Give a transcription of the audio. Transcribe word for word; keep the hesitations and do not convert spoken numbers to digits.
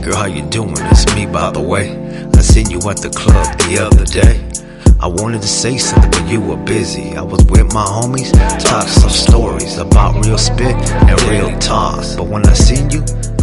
girl, how you doing? It's me, by the way. I seen you at the club the other day. I wanted to say something, but you were busy. I was with my homies, talking some stories about real spit and real talks. But when I seen you,